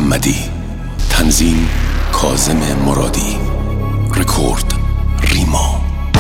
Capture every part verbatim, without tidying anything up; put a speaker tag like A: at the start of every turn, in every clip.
A: محمدی، تنظیم کاظم مرادی، رکورد ریما.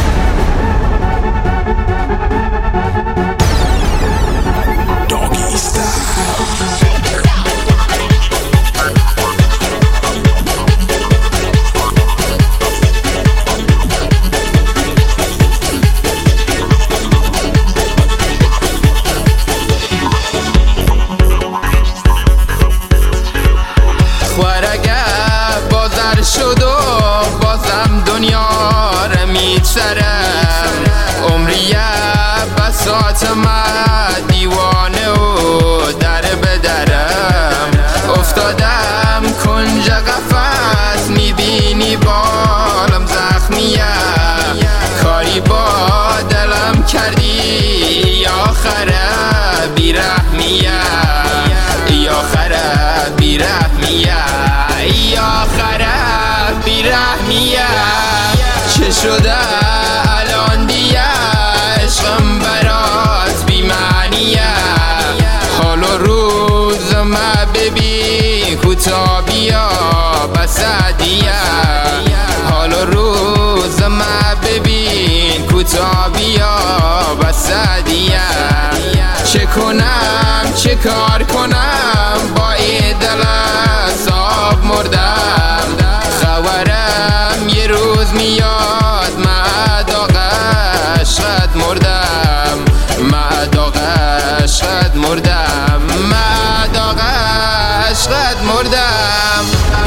B: شد و بازم دنیا رو میگذرم، عمریه بساط من دیوانه و در بدرم، افتادم کنج قفس میبینی بالم زخمیه، کاری با دلم کردی یا آخره بیرحمیه، یا آخره بیرحمیه، یا آخره بیرحمیه. چه شده الان دیگه عشقم برات بی‌معنیه، حال و روز ما ببین کوتا بیا بسدیه، حال و روز ما ببین کوتا بیا بسدیه. چه کنم چه کار کنم با این دل صاحب مردم، خبرم یه روز میاد معداق عشقت مردم، معداق عشقت مردم، معداق عشقت مردم.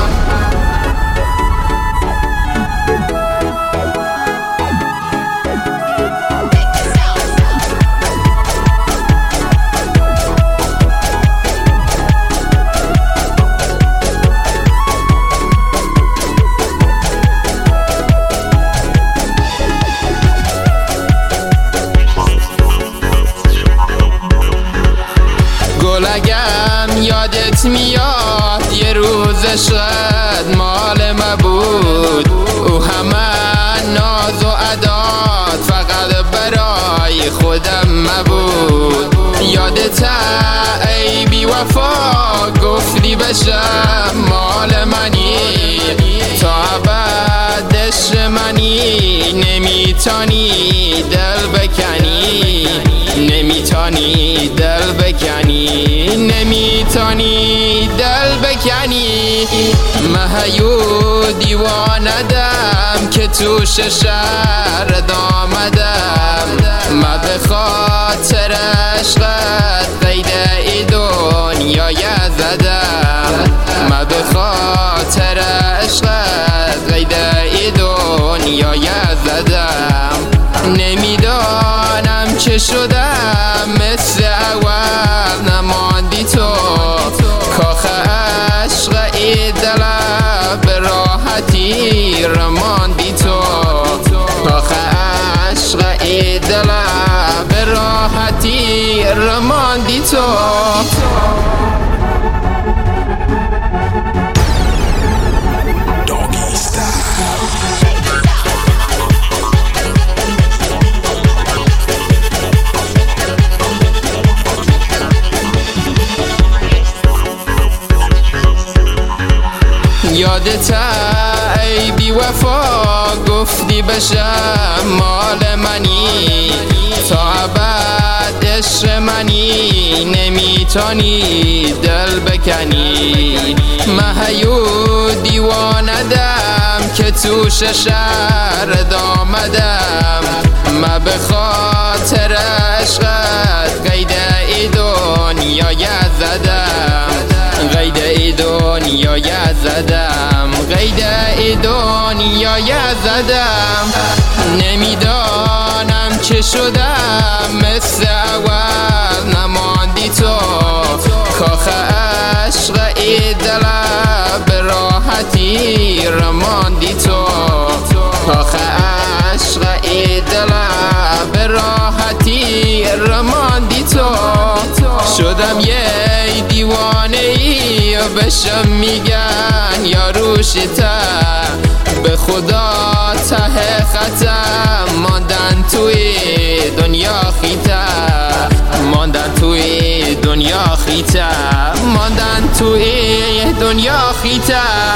B: گلگم یادت میاد یه روز شد مال ما بود، او همه ناز و عداد فقط برای خودم مبود. یادت ای بی وفا گفتی بشم مال منی، تا ابدش منی، نمیتانی دل بکنی، نمیتانی دل بکنی، نمیتانی دل بکنی. مهیو دیواندم که تو شهر آمدم، ما به خاطر عشقت قید ای دنیا زدم، ما به خاطر عشقت قید ای دنیا زدم. نمیدانم چه شدم مثل اول نماندی تو، کاخ عشق ای دل به راحتی رماندی تو، کاخ عشق ای دل به راحتی رماندی تو. یادت ای بی وفا گفتی بشم مال منی، تا ابد عشق منی، نمیتانی دل بکنی. مهیو دیواندم که تو شهر آمدم، ما به خاطر عشقت قید ای دنیا زدم، قید ای دنیا زدم، قید ای دنیا زدم. نمیدانم چه شدم مثل اول نماندی تو، کاخ عشق ای دل به راحتی رماندی تو، کاخ عشق ای دل به راحتی رماندی تو. شدم یه دیوانه ای و بشم میگن یا روشته، به خدا ته ختم ماندن توی دنیا خیته، ماندن توی دنیا خیته، ماندن توی دنیا خیته